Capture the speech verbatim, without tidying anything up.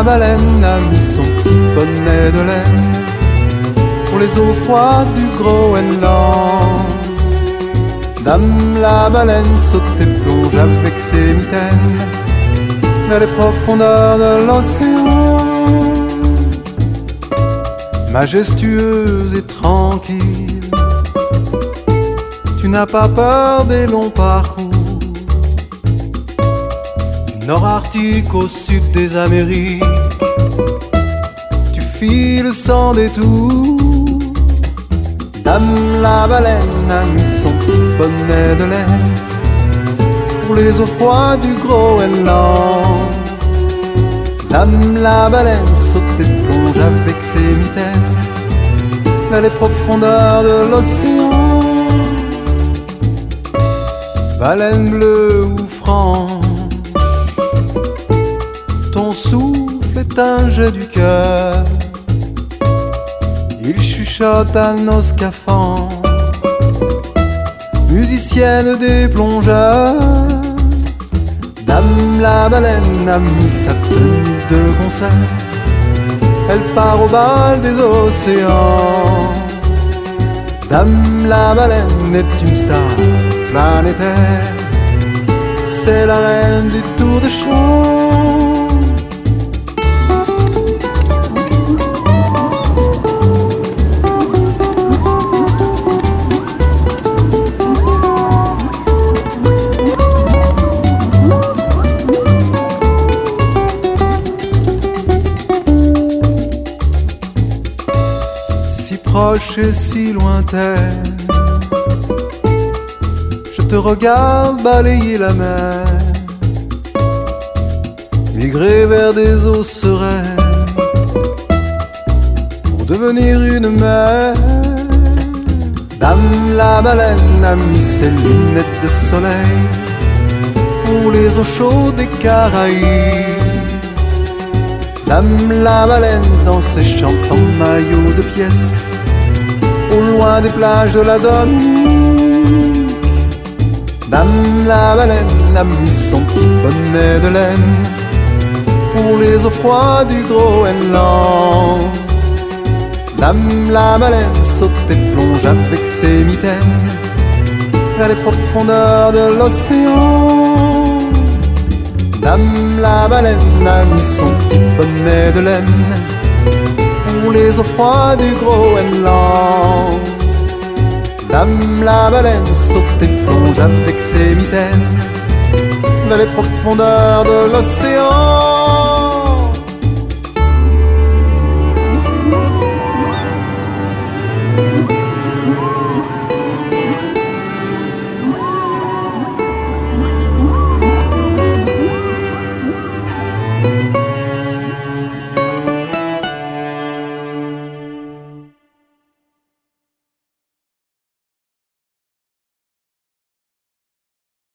baleine a mis son petit bonnet de laine pour les eaux froides du Groenland. Dame la baleine saute et plonge avec ses mitaines vers les profondeurs de l'océan. Majestueuse et tranquille, tu n'as pas peur des longs parcours du nord arctique au sud des Amériques. Tu files sans détour. Dame la baleine a mis son petit bonnet de laine pour les eaux froides du Groenland. Dame la baleine saute et plonge avec ses mitaines vers les profondeurs de l'océan. Baleine bleue ou franche, ton souffle est un jet du cœur. Il chuchote à nos scaphandres, musicienne des plongeurs. Dame la baleine a mis sa tenue de concert, elle part au bal des océans. Dame la baleine est une star planétaire, c'est la reine du tour de chant. Proche et si lointaine, je te regarde balayer la mer, migrer vers des eaux sereines pour devenir une mer. Dame la baleine a mis ses lunettes de soleil pour les eaux chaudes des Caraïbes. Dame la baleine danse et chante en maillot de pièces au loin des plages de la Dominique. Dame la baleine a mis son petit bonnet de laine pour les eaux froides du Groenland. Dame la baleine saute et plonge avec ses mitaines vers les profondeurs de l'océan. Dame la baleine a mis son petit bonnet de laine pour les eaux froides du Groenland. Dame la baleine saute et plonge avec ses mitaines vers les profondeurs de l'océan. Thank you.